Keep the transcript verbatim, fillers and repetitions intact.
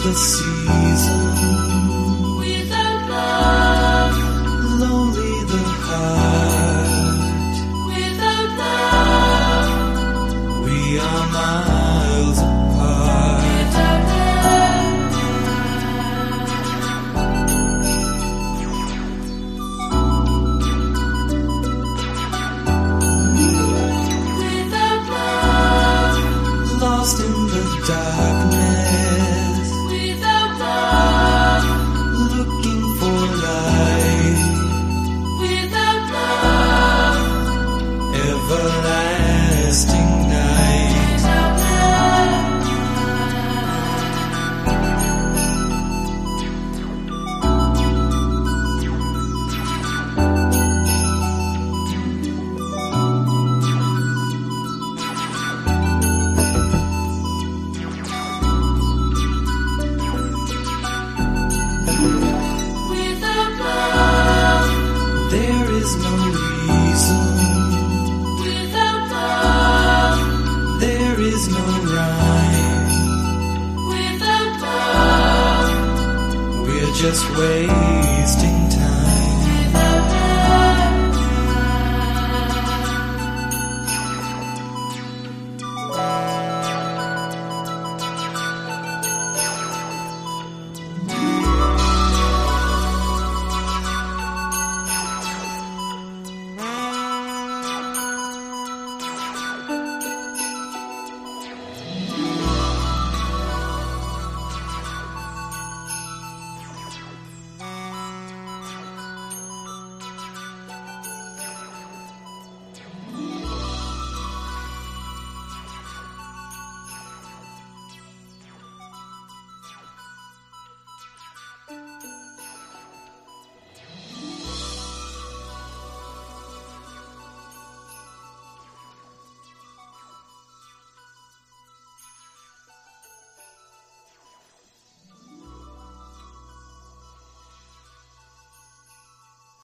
the season. Without love, Lonely the heart. without love, We are miles apart. without love, without love, Lost in the darkness. without love, Looking for light. without love, Everlasting night. without love. Without love, There is no reason. without love, There is no rhyme. without love, We're just waiting.